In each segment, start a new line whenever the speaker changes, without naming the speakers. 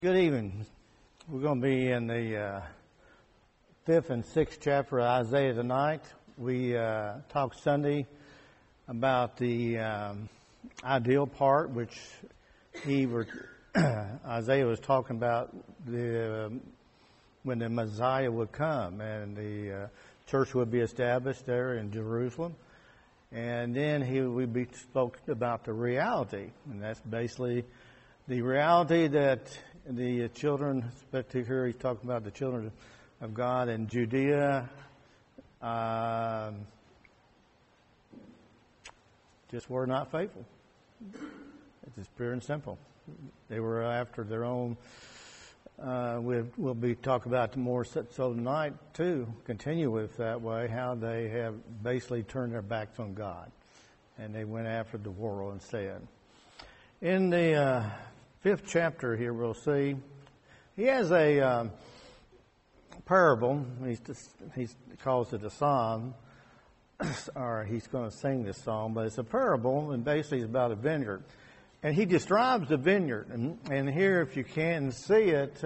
Good evening. We're going to be in the 5th and 6th chapter of Isaiah tonight. We talked Sunday about the ideal part, which Isaiah was talking about when the Messiah would come and the church would be established there in Jerusalem. And then we spoke about the reality, and that's basically the reality that the children, especially here he's talking about the children of God in Judea, just were not faithful. It's just pure and simple. They were after their own. We'll be talking about more so tonight too. Continue with that way how they have basically turned their backs on God, and they went after the world instead. In the 5th chapter here, we'll see he has a parable. He calls it a psalm, or he's going to sing this song, but it's a parable, and basically it's about a vineyard. And he describes the vineyard, and here, if you can see it,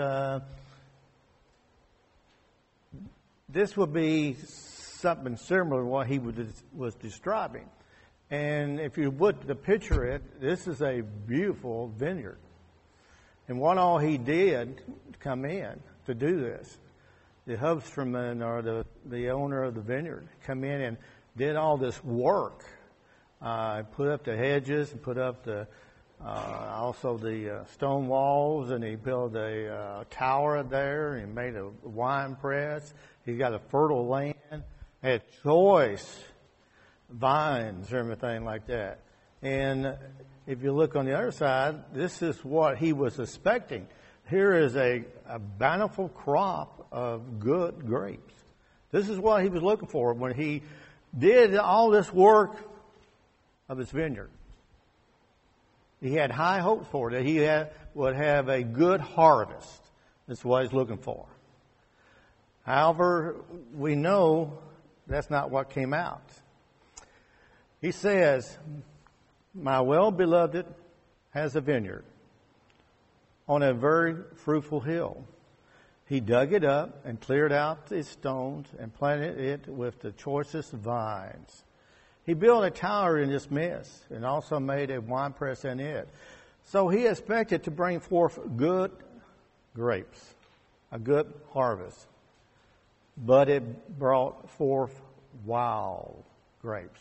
this would be something similar to what he was describing. And if you would picture it, this is a beautiful vineyard. And what all he did to come in to do this, the husbandman or the owner of the vineyard come in and did all this work. Put up the hedges and put up also the stone walls, and he built a tower there, and he made a wine press. He got a fertile land, had choice vines and everything like that. And if you look on the other side, this is what he was expecting. Here is a bountiful crop of good grapes. This is what he was looking for when he did all this work of his vineyard. He had high hopes for it, that he would have a good harvest. That's what he's looking for. However, we know that's not what came out. He says, "My well-beloved has a vineyard on a very fruitful hill. He dug it up and cleared out its stones and planted it with the choicest vines. He built a tower in its midst and also made a winepress in it. So he expected to bring forth good grapes, a good harvest. But it brought forth wild grapes.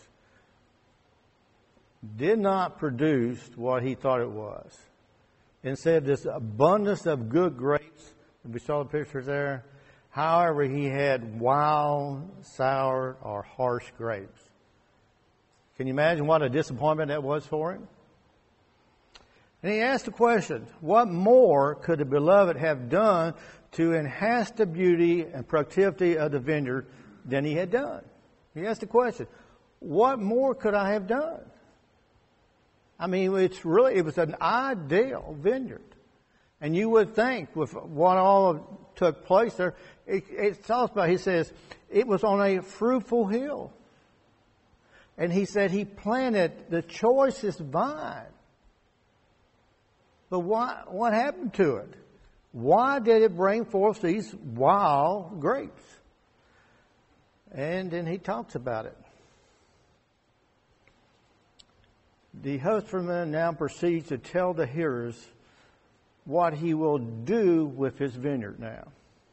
Did not produce what he thought it was. Instead, this abundance of good grapes, we saw the pictures there. However, he had wild, sour, or harsh grapes." Can you imagine what a disappointment that was for him? And he asked the question, what more could the beloved have done to enhance the beauty and productivity of the vineyard than he had done? He asked the question, what more could I have done? I mean, it was an ideal vineyard. And you would think with what all took place there, it talks about, he says, it was on a fruitful hill. And he said he planted the choicest vine. But what happened to it? Why did it bring forth these wild grapes? And then he talks about it. The husbandman now proceeds to tell the hearers what he will do with his vineyard now.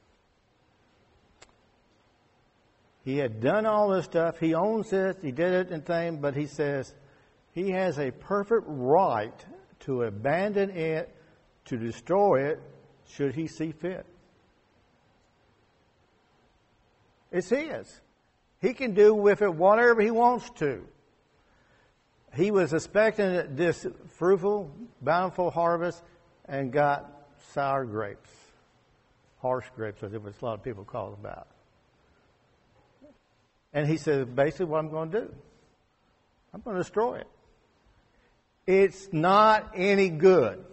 He had done all this stuff. He owns it. He did it and thing. But he says he has a perfect right to abandon it, to destroy it, should he see fit. It's his. He can do with it whatever he wants to. He was expecting this fruitful, bountiful harvest and got sour grapes. Harsh grapes, as it was a lot of people call it about. And he said, basically what I'm going to do, I'm going to destroy it. It's not any good.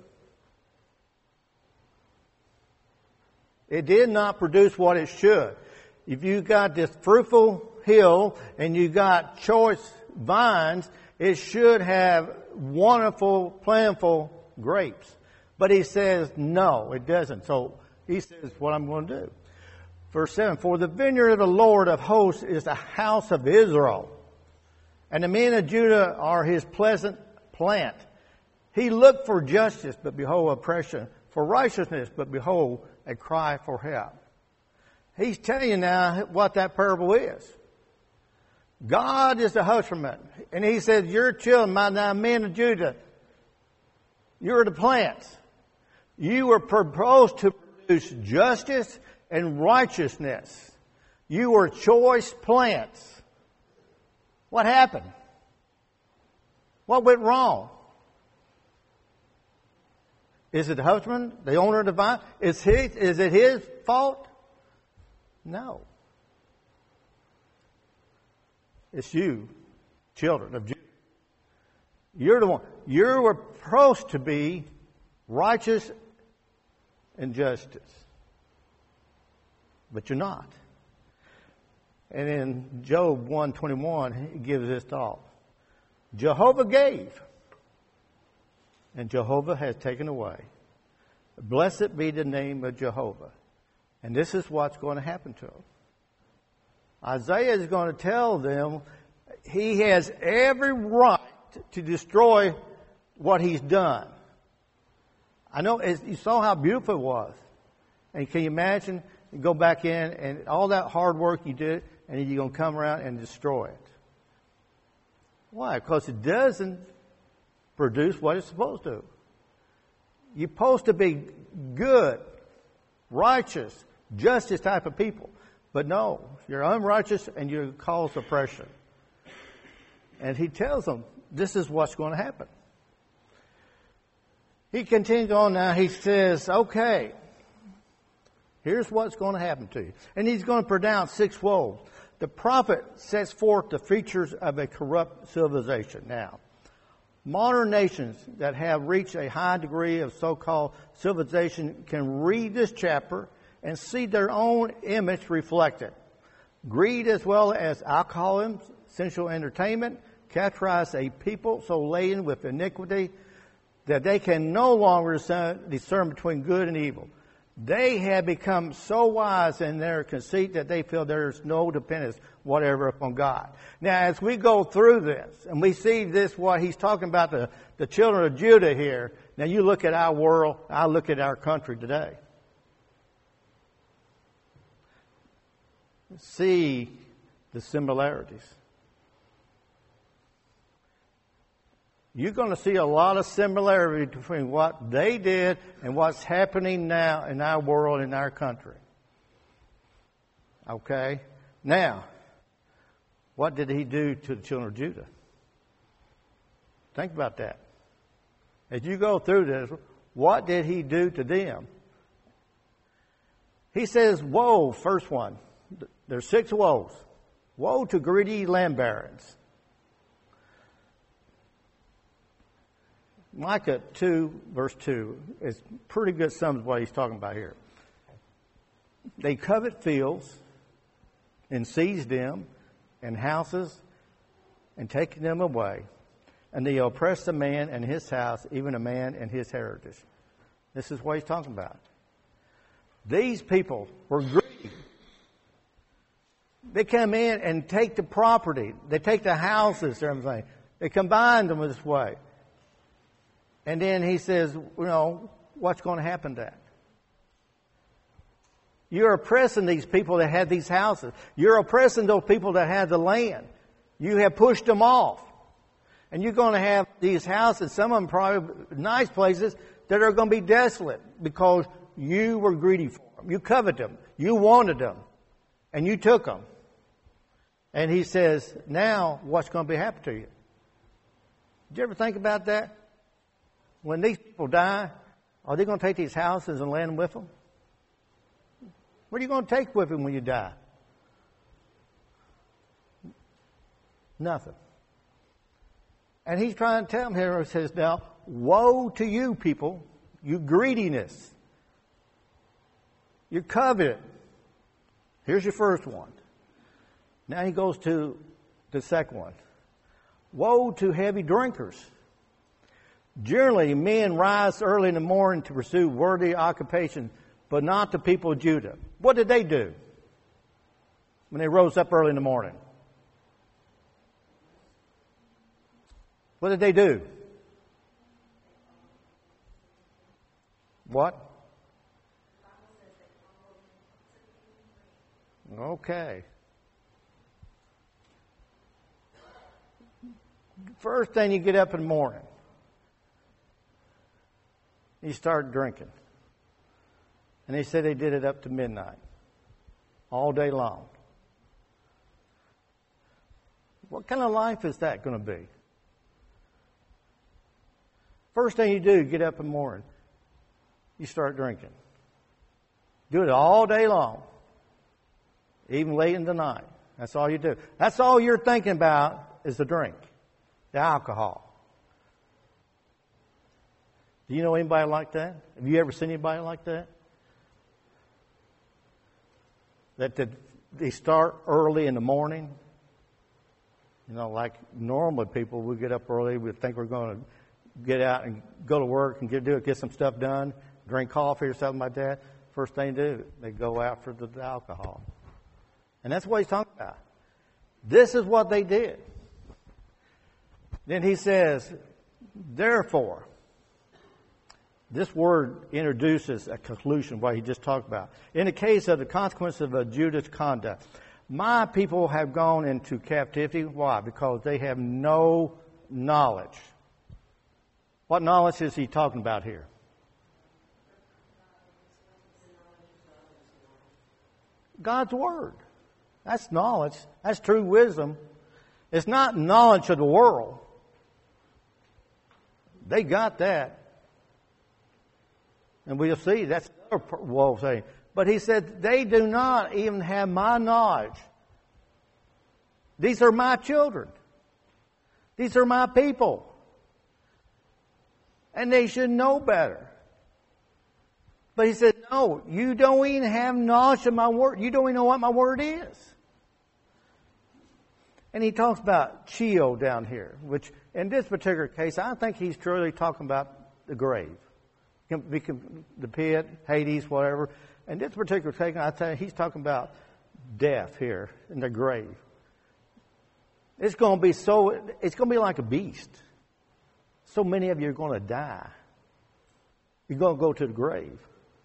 It did not produce what it should. If you got this fruitful hill and you got choice vines, it should have wonderful, plentiful grapes. But he says, no, it doesn't. So he says, what I'm going to do. Verse 7, for the vineyard of the Lord of hosts is the house of Israel, and the men of Judah are his pleasant plant. He looked for justice, but behold oppression, for righteousness, but behold a cry for help. He's telling you now what that parable is. God is the husbandman. And he says, your children, my now men of Judah, you're the plants. You were proposed to produce justice and righteousness. You were choice plants. What happened? What went wrong? Is it the husband, the owner of the vine? Is it his fault? No. It's you, children of Judah. You're the one. You were supposed to be righteous and justice. But you're not. And in Job 1:21, he gives this thought. Jehovah gave, and Jehovah has taken away. Blessed be the name of Jehovah. And this is what's going to happen to them. Isaiah is going to tell them he has every right to destroy what he's done. I know you saw how beautiful it was. And can you imagine, you go back in and all that hard work you did, and you're going to come around and destroy it. Why? Because it doesn't produce what it's supposed to. You're supposed to be good, righteous, justice type of people. But no, you're unrighteous and you cause oppression. And he tells them, this is what's going to happen. He continues on now. He says, okay, here's what's going to happen to you. And he's going to pronounce 6 woes. The prophet sets forth the features of a corrupt civilization. Now, modern nations that have reached a high degree of so-called civilization can read this chapter and see their own image reflected. Greed as well as alcoholism, sensual entertainment, characterize a people so laden with iniquity that they can no longer discern between good and evil. They have become so wise in their conceit that they feel there's no dependence whatever upon God. Now, as we go through this, and we see this, what he's talking about, the children of Judah here. Now, you look at our world, I look at our country today. See the similarities. You're going to see a lot of similarity between what they did and what's happening now in our world, in our country. Okay? Now, what did he do to the children of Judah? Think about that. As you go through this, what did he do to them? He says, woe, first one. There's 6 woes. Woe to greedy land barons. Micah 2, verse 2, is pretty good sums what he's talking about here. They covet fields and seize them and houses and take them away. And they oppress a man and his house, even a man and his heritage. This is what he's talking about. These people were greedy. They come in and take the property. They take the houses and everything. They combine them this way. And then he says, what's going to happen to that? You're oppressing these people that had these houses. You're oppressing those people that had the land. You have pushed them off. And you're going to have these houses, some of them probably nice places, that are going to be desolate because you were greedy for them. You coveted them. You wanted them. And you took them. And he says, now what's going to be happening to you? Did you ever think about that? When these people die, are they going to take these houses and land with them? What are you going to take with them when you die? Nothing. And he's trying to tell them here, he says, now, woe to you people, you greediness. You covet. Here's your first one. Now he goes to the second one. Woe to heavy drinkers. Generally, men rise early in the morning to pursue worthy occupation, but not the people of Judah. What did they do when they rose up early in the morning? What did they do? What? Okay. First thing, you get up in the morning, you start drinking. And they said they did it up to midnight, all day long. What kind of life is that going to be? First thing you do, you get up in the morning, you start drinking. Do it all day long, even late in the night. That's all you do. That's all you're thinking about is the drink, the alcohol. Do you know anybody like that? Have you ever seen anybody like that? That they start early in the morning. You know, like normal people, we get up early, we think we're going to get out and go to work and get some stuff done, drink coffee or something like that. First thing they do, they go out for the alcohol. And that's what he's talking about. This is what they did. Then he says, therefore, this word introduces a conclusion of what he just talked about. In the case of the consequences of Judah's conduct, my people have gone into captivity. Why? Because they have no knowledge. What knowledge is he talking about here? God's Word. That's knowledge. That's true wisdom. It's not knowledge of the world. They got that. And we'll see, that's another way of saying. But he said, they do not even have my knowledge. These are my children. These are my people. And they should know better. But he said, no, you don't even have knowledge of my word. You don't even know what my word is. And he talks about Sheol down here, which in this particular case, I think he's truly talking about the grave. The pit, Hades, whatever. And this particular case, I tell you, he's talking about death here in the grave. It's going to be like a beast. So many of you are going to die. You're going to go to the grave.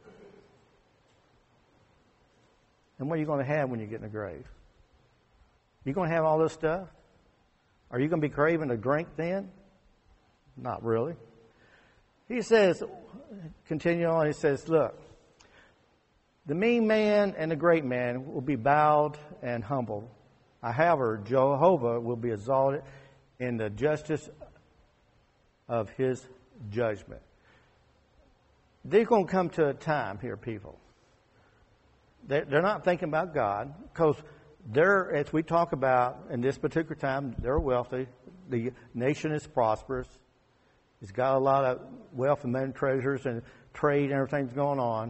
And what are you going to have when you get in the grave? You're going to have all this stuff? Are you going to be craving a drink then? Not really. He says, continue on, he says, look, the mean man and the great man will be bowed and humbled. However, Jehovah will be exalted in the justice of his judgment. They're going to come to a time here, people. They're not thinking about God because they're, as we talk about in this particular time, they're wealthy. The nation is prosperous. It's got a lot of wealth and money, treasures and trade and everything's going on.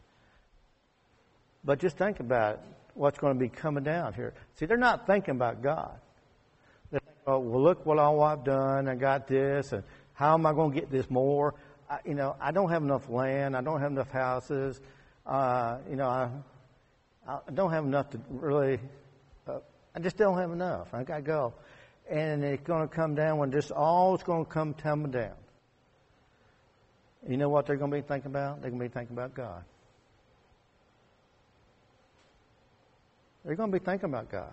But just think about what's going to be coming down here. See, they're not thinking about God. They think, oh, well, look what all I've done. I got this, and how am I going to get this more? I don't have enough land. I don't have enough houses. I don't have enough to really. I just don't have enough. I got to go, and it's going to come down when this all is going to come tumbling down. You know what they're going to be thinking about? They're going to be thinking about God. They're going to be thinking about God.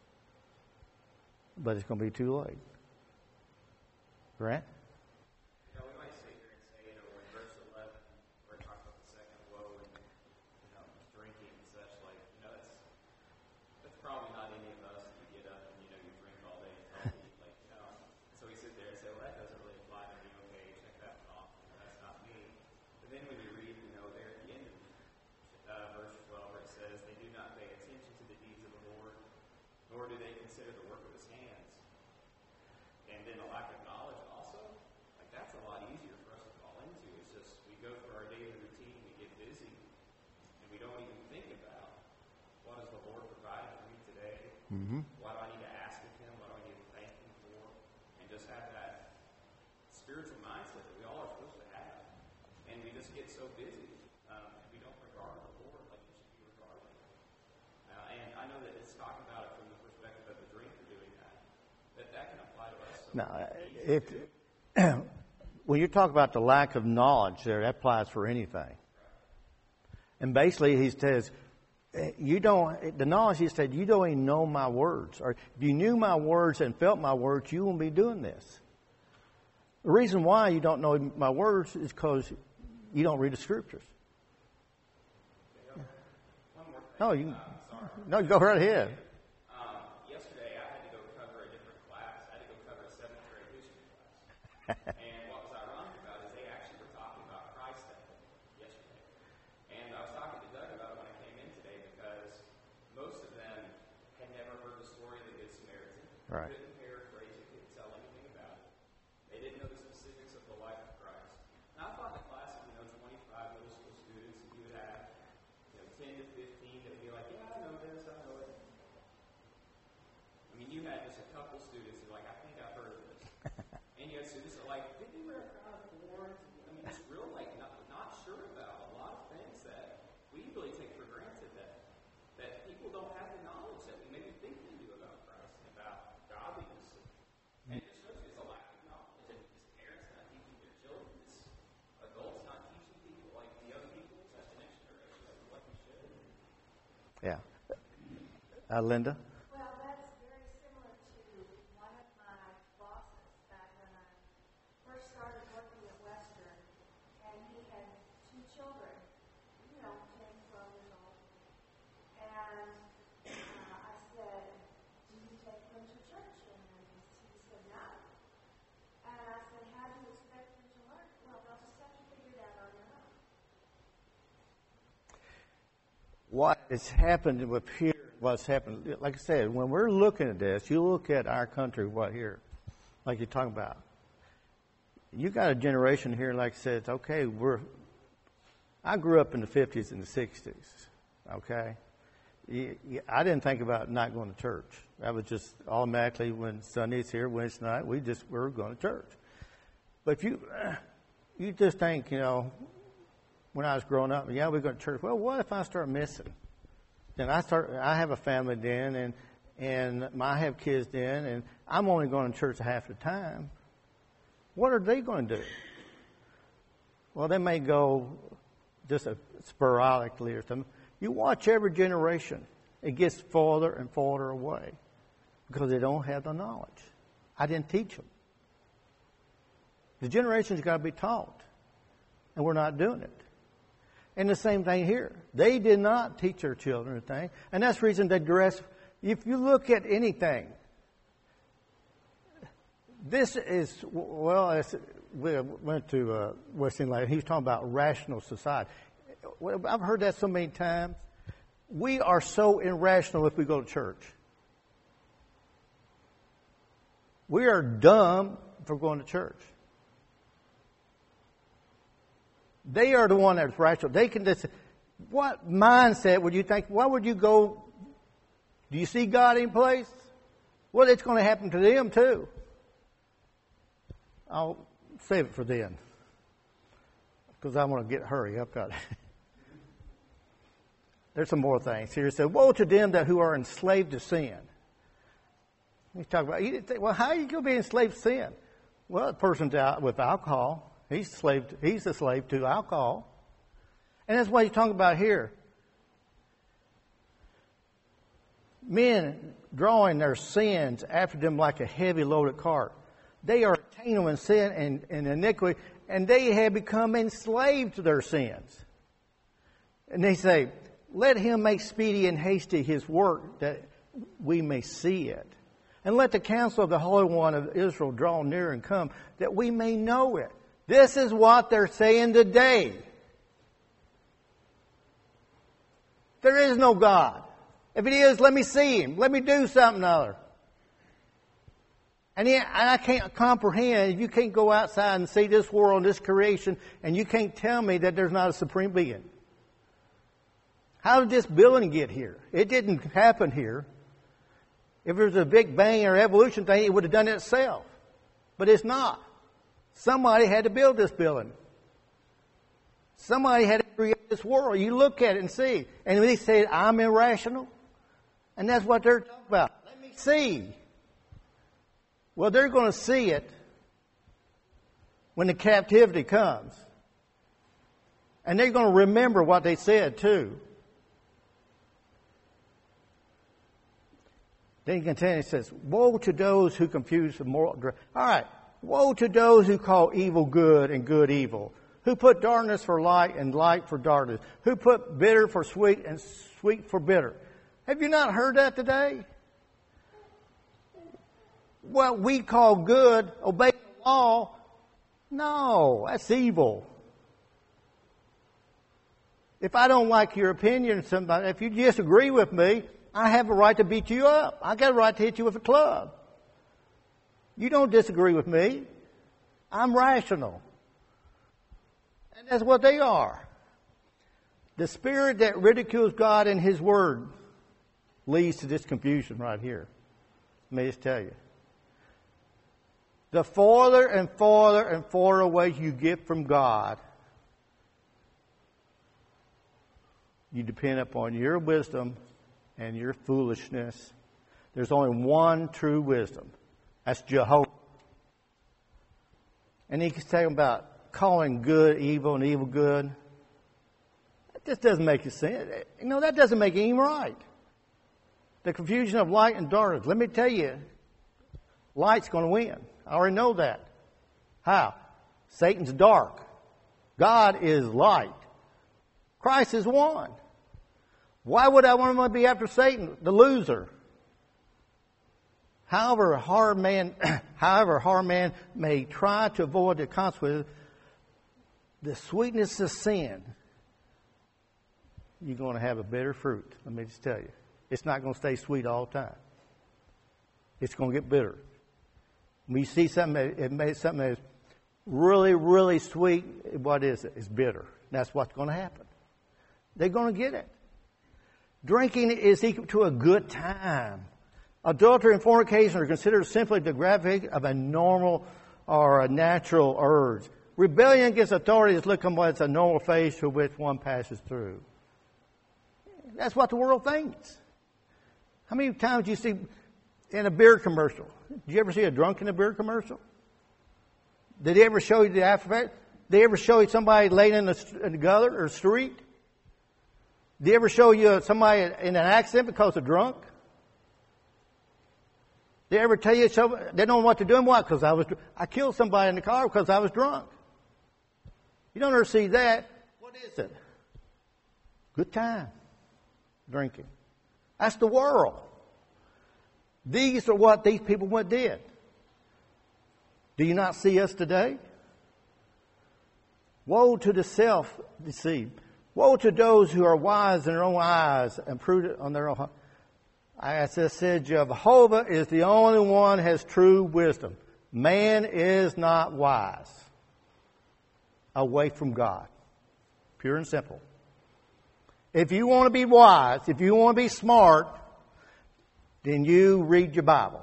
But it's going to be too late. Grant?
We might sit here and say, in verse 11, where it talks about the second woe and, drinking and such, that's probably not any of us if you get up and, you drink all day and all eat, So we sit there and say, well, that doesn't really apply to me. Okay, check that one off. That's not me. But then when you read, there at the end of verse 12 where it says, they do not pay attention to the deeds of the Lord, nor do they consider the work of his hands. And then the lack of knowledge also, that's a lot easier for us to fall into. It's just we go through our daily routine, we get busy, and we don't even think about what does the Lord provide for me today?
Mm-hmm.
What do I need to ask of him? What do I need to thank him for? And just have that spiritual mindset that we just get so busy, we don't regard the Lord like we should be regarded. And I know that it's talking about it from the perspective of the drinker doing that. That can apply to us.
Now, when you talk about the lack of knowledge there, that applies for anything. And basically, he says, the knowledge, he said, you don't even know my words. Or if you knew my words and felt my words, you wouldn't be doing this. The reason why you don't know my words is because you don't read the scriptures.
One more thing.
No, go right ahead.
Yesterday, I had to go cover a different class. I had to go cover a 7th grade history class. And what was ironic about it is they actually were talking about Christ that day, yesterday. And I was talking to Doug about it when I came in today because most of them had never heard the story of the Good Samaritan.
Right.
Couldn't paraphrase it, couldn't tell anything about it. They didn't know the specifics of the life of Christ. And I thought the class of 25 middle school students, and you would have 10 to 15 that would be like, yeah, I know this, I know it. I mean, you had just a couple students who were like, I think I've heard of this. And you had students that are like, did they wear a crown of thorns? I mean, just real, like, not sure about a lot of things that we really take for granted that people don't have the knowledge that we maybe think they do about Christ and about godliness. And it just shows you it's a lack of knowledge. And it's parents not teaching their children. It's adults not teaching people like the young people, that's the next generation, like we should.
Yeah. Linda?
Well, that's very similar to one of my bosses back when I first started working at Western, and he had 2 children, 10, 12 years old. And I said, do you take them to church? And he said, no. And I said, how do you expect them to learn? Well, they'll just have to figure it out on their own.
What has happened with here, what's happened, like I said, when we're looking at this, you look at our country, what here, like you're talking about. You got a generation here, like I said, it's okay, I grew up in the 50s and the 60s, okay? I didn't think about not going to church. That was just automatically when Sunday's here, Wednesday night, we were going to church. But if you just think, when I was growing up, we're going to church. Well, what if I start missing? Then I have a family then, and I have kids then, and I'm only going to church half the time. What are they going to do? Well, they may go just sporadically or something. You watch every generation. It gets farther and farther away because they don't have the knowledge. I didn't teach them. The generation's got to be taught, and we're not doing it. And the same thing here. They did not teach their children anything. And that's the reason they dress. If you look at anything, this is, we went to West England. He's talking about rational society. I've heard that so many times. We are so irrational if we go to church. We are dumb for going to church. They are the one that's rational. They can just, what mindset would you think? Why would you go? Do you see God in place? Well, it's going to happen to them too. I'll save it for then, because I want to hurry up. There's some more things here. It says, woe to them who are enslaved to sin. He's talking about, you think, well, how are you going to be enslaved to sin? Well, the person's out with alcohol. He's a slave to alcohol. And that's what he's talking about here. Men drawing their sins after them like a heavy loaded cart. They are entangled in sin and iniquity, and they have become enslaved to their sins. And they say, let him make speedy and hasty his work, that we may see it. And let the counsel of the Holy One of Israel draw near and come, that we may know it. This is what they're saying today. There is no God. If it is, let me see Him. Let me do something other. And I can't comprehend, you can't go outside and see this world and this creation, and you can't tell me that there's not a supreme being. How did this building get here? It didn't happen here. If it was a Big Bang or evolution thing, it would have done it itself. But it's not. Somebody had to build this building. Somebody had to create this world. You look at it and see. And they say, I'm irrational. And that's what they're talking about. Let me see. Well, they're going to see it when the captivity comes. And they're going to remember what they said, too. Then you continue, it says, woe to those who confuse the moral. All right. Woe to those who call evil good and good evil, who put darkness for light and light for darkness, who put bitter for sweet and sweet for bitter. Have you not heard that today? What we call good, obey the law, no, that's evil. If I don't like your opinion, somebody, if you disagree with me, I have a right to beat you up. I got a right to hit you with a club. You don't disagree with me. I'm rational. And that's what they are. The spirit that ridicules God and His Word leads to this confusion right here. Let me just tell you. The farther and farther and farther away you get from God, you depend upon your wisdom and your foolishness. There's only one true wisdom. That's Jehovah. And he's talking about calling good evil and evil good. That just doesn't make sense. You know, that doesn't make any right. The confusion of light and darkness. Let me tell you, light's going to win. I already know that. How? Satan's dark. God is light. Christ is one. Why would I want to be after Satan, the loser? However hard man may try to avoid the consequences, the sweetness of sin, you're going to have a bitter fruit. Let me just tell you. It's not going to stay sweet all the time. It's going to get bitter. When you see something that's really, really sweet, what is it? It's bitter. That's what's going to happen. They're going to get it. Drinking is equal to a good time. Adultery and fornication are considered simply the gratification of a normal or a natural urge. Rebellion against authority is looked upon as a normal phase through which one passes through. That's what the world thinks. How many times do you see in a beer commercial? Did you ever see a drunk in a beer commercial? Did they ever show you the after effect? Did they ever show you somebody laying in the gutter or street? Did they ever show you somebody in an accident because they're drunk? Did they ever tell you they don't know what to do and what? Because I killed somebody in the car because I was drunk. You don't ever see that. What is it? Good time. Drinking. That's the world. These are what these people did. Do you not see us today? Woe to the self-deceived. Woe to those who are wise in their own eyes and prudent on their own heart. As I said, Jehovah is the only one who has true wisdom. Man is not wise. Away from God. Pure and simple. If you want to be wise, if you want to be smart, then you read your Bible.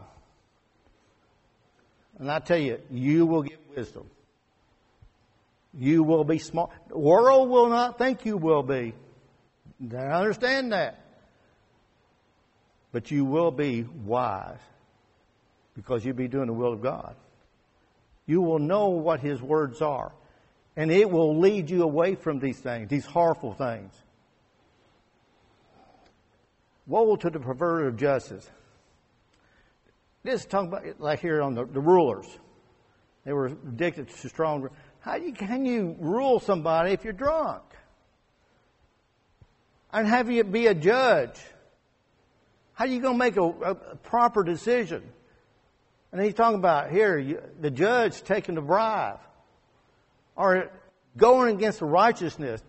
And I tell you, you will get wisdom. You will be smart. The world will not think you will be. I understand that. But you will be wise because you'll be doing the will of God. You will know what His words are. And it will lead you away from these things, these harmful things. Woe to the perverter of justice. This is talking about, like here on the rulers. They were addicted to strong. Can you rule somebody if you're drunk? And have you be a judge? How are you going to make a proper decision? And he's talking about here, the judge taking the bribe. Or going against the righteousness.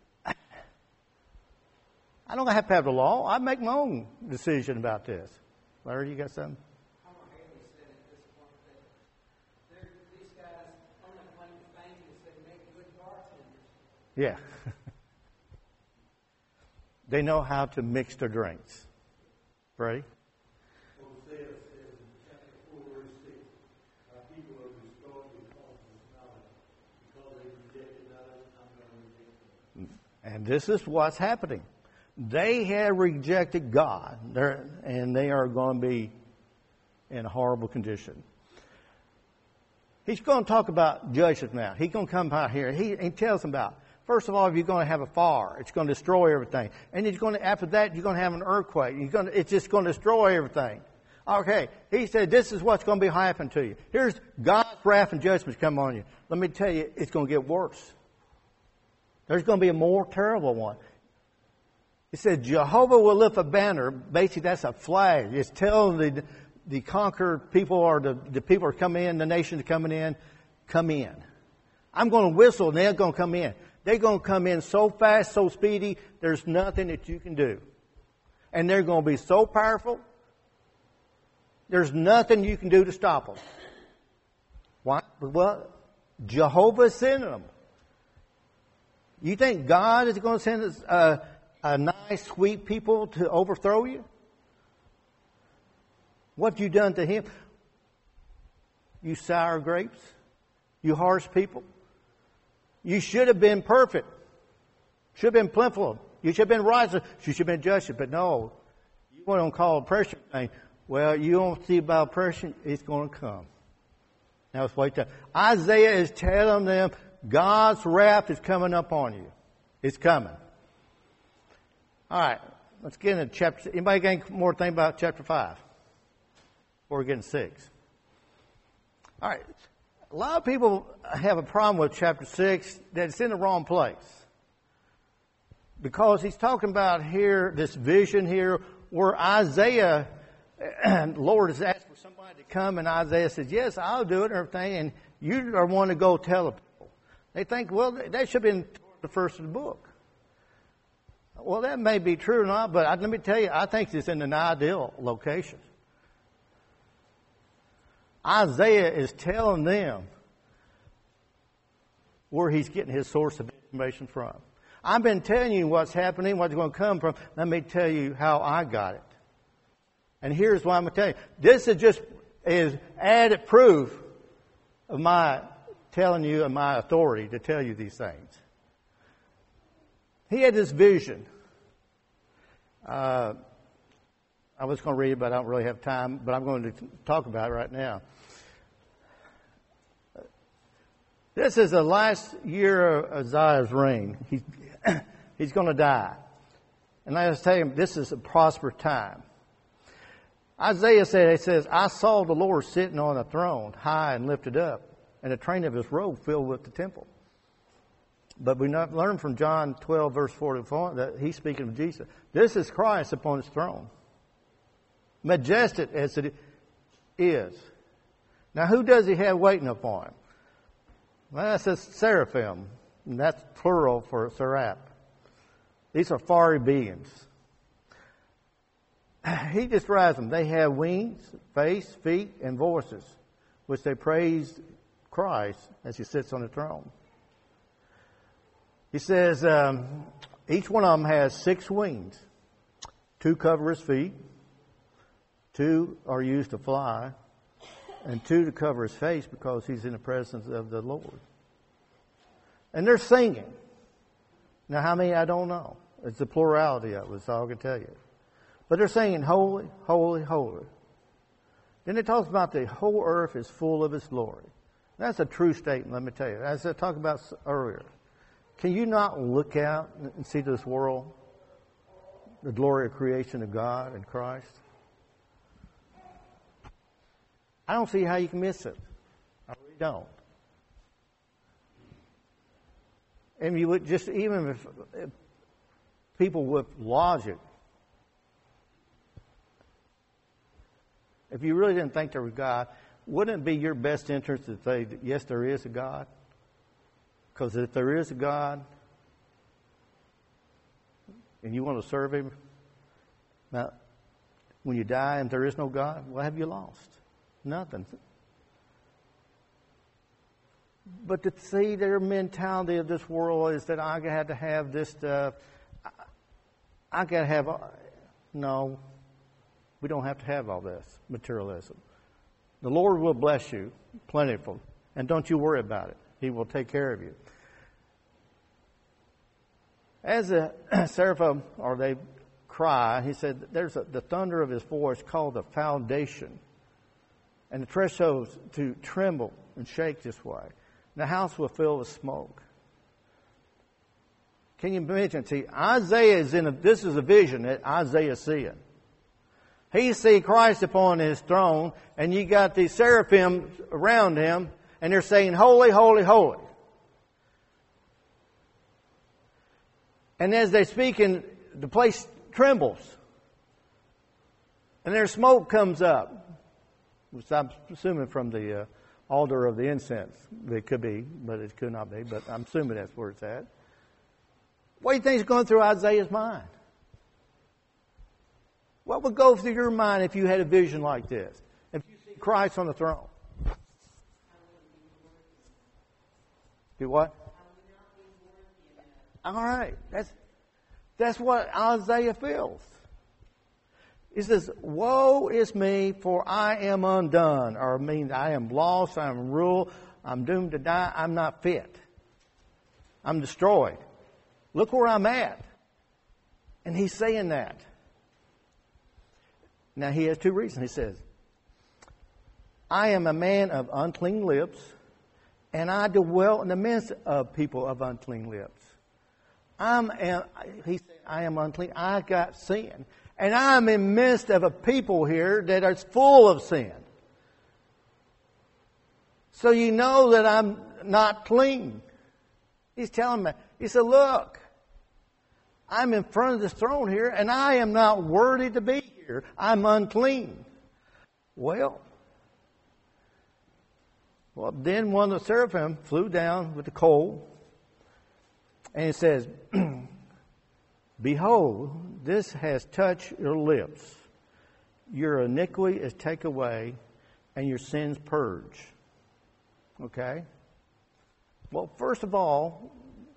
I don't have to have the law. I make my own decision about this. Larry, you got something? Yeah. They know how to mix their drinks. Right?
Hosea says in chapter 4, verse 6, my people are destroyed because of knowledge. Because they rejected knowledge, I'm going to reject them.
And this is what's happening. They have rejected God, and they are going to be in a horrible condition. He's going to talk about judgment now. He's going to come out here. He tells them about, first of all, you're going to have a fire. It's going to destroy everything. And after that, you're going to have an earthquake. It's just going to destroy everything. Okay. He said, this is what's going to be happening to you. Here's God's wrath and judgment come on you. Let me tell you, it's going to get worse. There's going to be a more terrible one. He said, Jehovah will lift a banner. Basically, that's a flag. It's telling the conquered people, or the people are coming in, the nations are coming in, come in. I'm going to whistle and they're going to come in. They're going to come in so fast, so speedy, there's nothing that you can do. And they're going to be so powerful, there's nothing you can do to stop them. Why? Well, Jehovah's sending them. You think God is going to send us a nice, sweet people to overthrow you? What have you done to him? You sour grapes? You harsh people? You should have been perfect. Should have been plentiful. You should have been righteous. You should have been just. But no, you want to call oppression thing. Well, you don't see about oppression, it's going to come. Now let's wait till Isaiah is telling them God's wrath is coming up on you. It's coming. All right, let's get into chapter. Anybody got any more thing about chapter 5? Before we get into 6. All right. A lot of people have a problem with chapter 6 that it's in the wrong place. Because he's talking about here, this vision here, where Isaiah, and Lord has asked for somebody to come, and Isaiah says, yes, I'll do it and everything, and you are one to go tell the people. They think, well, that should have been the first of the book. Well, that may be true or not, but let me tell you, I think it's in an ideal location. Isaiah is telling them where he's getting his source of information from. I've been telling you what's happening, what's going to come from. Let me tell you how I got it. And here's what I'm going to tell you. This is added proof of my telling you and my authority to tell you these things. He had this vision. I was going to read it, but I don't really have time. But I'm going to talk about it right now. This is the last year of Uzziah's reign. He's going to die. And I just tell you, this is a prosperous time. Isaiah says, I saw the Lord sitting on a throne, high and lifted up, and the train of his robe filled with the temple. But we learn from John 12, verse 44, that he's speaking of Jesus. This is Christ upon his throne. Majestic as it is. Now, who does he have waiting upon him? Well, that says seraphim, and that's plural for seraph. These are fiery beings. He describes them. They have wings, face, feet, and voices, which they praise Christ as he sits on the throne. He says each one of them has 6 wings. 2 cover his feet. 2 are used to fly. And 2 to cover his face because he's in the presence of the Lord. And they're singing. Now, how many, I don't know. It's the plurality of it, that's all I can tell you. But they're singing, holy, holy, holy. Then it talks about the whole earth is full of his glory. That's a true statement, let me tell you. As I talked about earlier. Can you not look out and see this world, the glory of creation of God and Christ? I don't see how you can miss it. I really don't. And you would just, even if people with logic, if you really didn't think there was God, wouldn't it be your best interest to say that yes, there is a God? Because if there is a God and you want to serve him, now, when you die and there is no God, what have you lost? Nothing. But to see their mentality of this world is that I got to have this stuff. I got to have. No, we don't have to have all this materialism. The Lord will bless you plentiful, and don't you worry about it. He will take care of you. As the seraphim, or they cry, he said, the thunder of his voice called the foundation, and the thresholds to tremble and shake this way. And the house will fill with smoke. Can you imagine? See, Isaiah this is a vision that Isaiah is seeing. He sees Christ upon his throne, and you got these seraphim around him, and they're saying, "Holy, holy, holy." And as they speak, the place trembles. And their smoke comes up, which I'm assuming from the altar of the incense. It could be, but it could not be. But I'm assuming that's where it's at. What do you think is going through Isaiah's mind? What would go through your mind if you had a vision like this? If you see Christ on the throne? Do what? All right. That's what Isaiah feels. He says, "Woe is me, for I am undone." Or means I am lost, I am ruined, I'm doomed to die, I'm not fit. I'm destroyed. Look where I'm at. And he's saying that. Now he has two reasons. He says, "I am a man of unclean lips, and I dwell in the midst of people of unclean lips." He said, "I am unclean. I got sin. And I'm in the midst of a people here that are full of sin. So you know that I'm not clean." He's telling me, he said, "Look, I'm in front of this throne here, and I am not worthy to be here. I'm unclean." Well, then one of the seraphim flew down with the coal, and it says, "Behold, this has touched your lips. Your iniquity is taken away, and your sins purged." Okay? Well, first of all,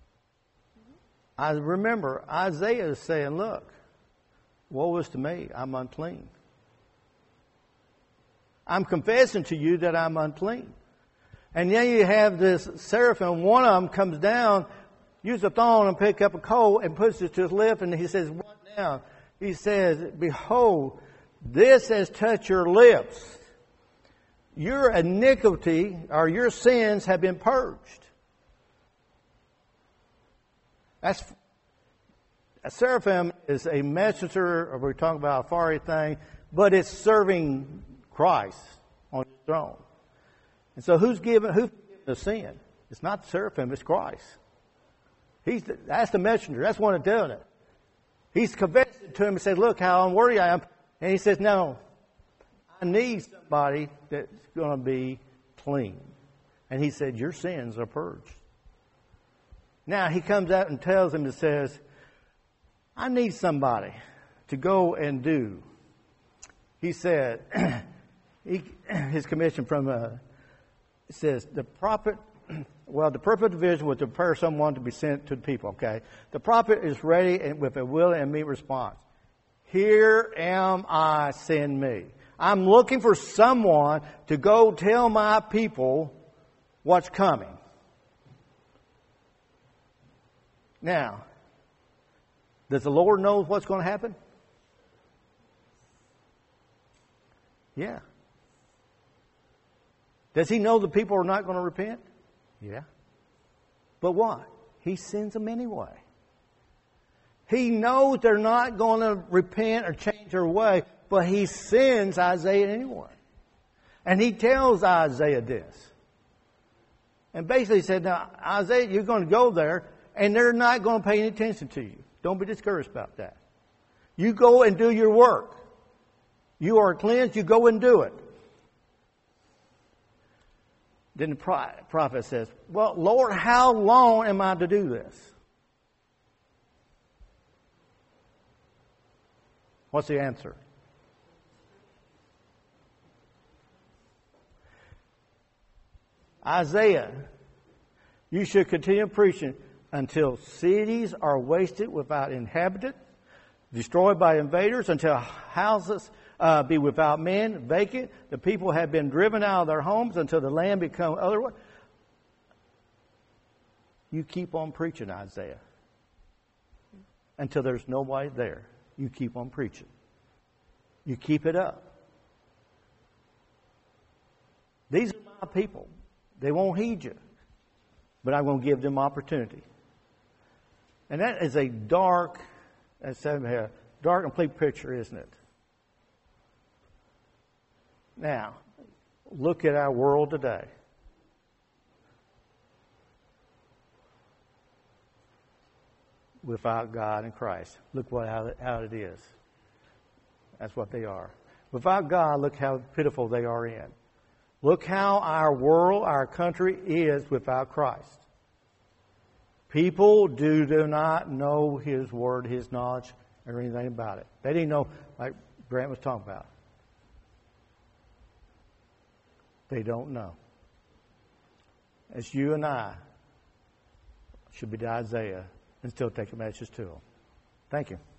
I remember Isaiah is saying, "Look, woe is to me, I'm unclean. I'm confessing to you that I'm unclean." And then you have this seraphim, one of them comes down, use a thorn and pick up a coal and puts it to his lip, and he says, "What now?" He says, "Behold, this has touched your lips. Your iniquity or your sins have been purged." A seraphim is a messenger, or we're talking about a fiery thing, but it's serving Christ on his throne. And so who's giving the sin? It's not the seraphim, it's Christ. That's the messenger. That's one that's doing it. He's confessing to him and said, "Look how unworthy I am." And he says, "No, I need somebody that's going to be clean." And he said, "Your sins are purged." Now he comes out and tells him, and says, "I need somebody to go and do." He said, his commission from, it says, the prophet division was to prepare someone to be sent to the people, okay? The prophet is ready and with a willing and meet response. "Here am I, send me." I'm looking for someone to go tell my people what's coming. Now, does the Lord know what's going to happen? Yeah. Does he know the people are not going to repent? Yeah. But what? He sends them anyway. He knows they're not going to repent or change their way, but he sends Isaiah anyway. And he tells Isaiah this. And basically he said, "Now, Isaiah, you're going to go there, and they're not going to pay any attention to you. Don't be discouraged about that. You go and do your work. You are cleansed, you go and do it." Then the prophet says, "Well, Lord, how long am I to do this?" What's the answer? Isaiah, you should continue preaching until cities are wasted without inhabitant, destroyed by invaders, until houses be without men, vacant. The people have been driven out of their homes until the land become otherwise. You keep on preaching, Isaiah. until there's nobody there. You keep on preaching. You keep it up. These are my people. They won't heed you. But I'm going to give them opportunity. And that is a dark and complete picture, isn't it? Now, look at our world today. Without God and Christ. Look how it is. That's what they are. Without God, look how pitiful they are in. Look how our world, our country is without Christ. People do not know His Word, His knowledge, or anything about it. They didn't know, like Grant was talking about. They don't know. As you and I should be to Isaiah and still take a message to them. Thank you.